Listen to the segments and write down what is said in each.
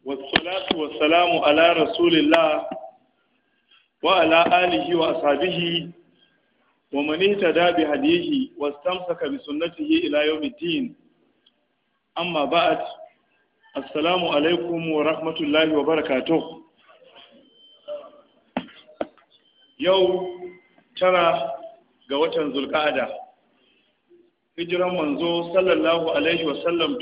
والصلاة والسلام على رسول الله وعلى آله وأصحابه ومن اهتدى بهديه واستمسك بسنته إلى يوم الدين. أما بعد، السلام عليكم ورحمة الله وبركاته. يوم ترى قوة ذو القعدة hijiran manzo sallallahu alaihi wasallam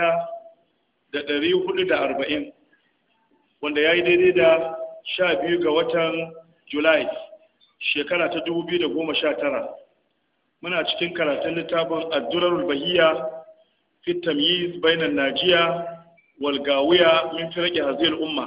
1440 wanda ya yi daidai da 12 ga watan Julai shekara ta 2019. Muna cikin karatun littafin ad-durarul bahiyya fi tamyiz bainan najiya wal gawiya min firqi hadhihi al-umma.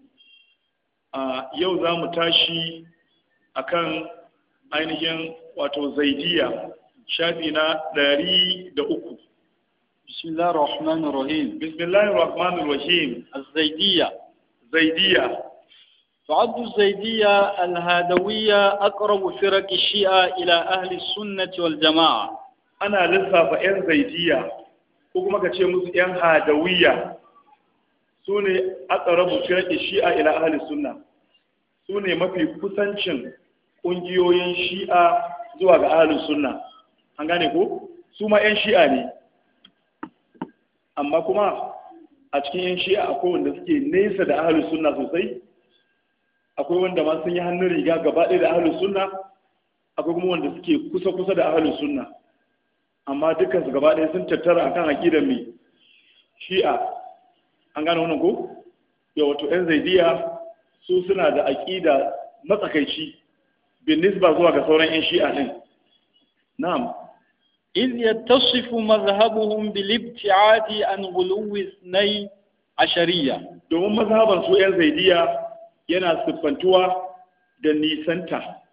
Yau za mu tashi akan ainihin wato zaidiyya shafi na 103. بسم الله الرحمن الرحيم. بسم الله الرحمن الرحيم. الزيدية. زيدية. تعد الزيدية الهادوية أقرب فرق الشيعة إلى أهل السنة والجماعة. أنا لسه فإن زيدية وكما كتير مسئين هادوية سوني أقرب فرق الشيعة إلى أهل السنة. سوني ما في كسانشن ƙungiyoyin shi'a zuwa ga ahlus sunna. An gane ko su ma 'yan shi'a ne, amma kuma a cikin 'yan shi'a akwai wanda suke nesa da ahlus sunna sosai, akwai wanda ma sun yi hannun riga gaba ɗaya da ahlus sunna, akwai kuma wanda suke kusa da ahlus sunna, amma dukkan su gaba ɗaya sun tattara akan aqidar mai shi'a. An gane wannan ko yau, wato 'yan zaidiya su suna da aqida matsakaici bin nisba zuwa ga sauran 'yan shi'a din. Na'am. إذ يتصف مذهبهم بالابتعاد عن غلو اثني عشرية. domin mazhaban su 'yan zaidiya yana siffantuwa da nisanta